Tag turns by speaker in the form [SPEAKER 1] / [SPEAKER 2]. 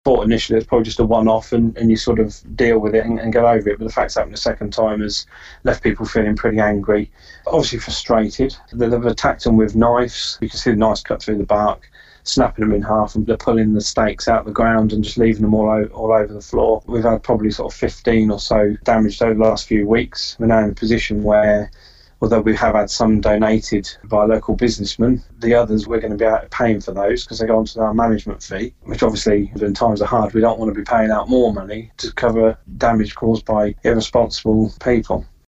[SPEAKER 1] thought initially it's probably just a one-off and you sort of deal with it and get over it. But the fact it's happened a second time has left people feeling pretty angry, obviously frustrated. They've attacked them with knives. You can see the knives cut through the bark, snapping them in half, and they're pulling the stakes out of the ground and just leaving them all over the floor. We've had probably sort of 15 or so damaged over the last few weeks. We're now in a position where, although we have had some donated by local businessmen, the others we're going to be paying for those because they go onto our management fee, which obviously when times are hard we don't want to be paying out more money to cover damage caused by irresponsible people.